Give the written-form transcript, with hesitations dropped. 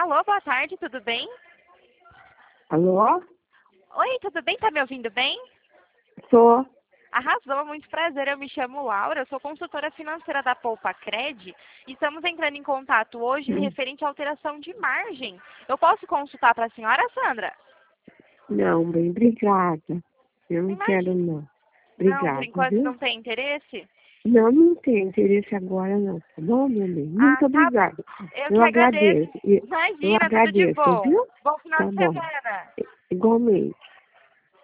Alô, boa tarde, tudo bem? Alô? Oi, tudo bem? Tá me ouvindo bem? Sou. Arrasou, muito prazer. Eu me chamo Laura, eu sou consultora financeira da Poupa Cred e estamos entrando em contato hoje referente à alteração de margem. Eu posso consultar para a senhora, Sandra? Não, bem, obrigada. Eu não quero, Imagina. não. Não, por Obrigada, enquanto viu? não tem interesse? Não, não tenho interesse agora, não. Tá bom, meu bem? Ah, Muito tá bom. obrigada. Eu Eu que agradeço. agradeço. Eu Imagina, tudo de agradeço, bom. viu? Bom final Tá de bom. semana. Igualmente.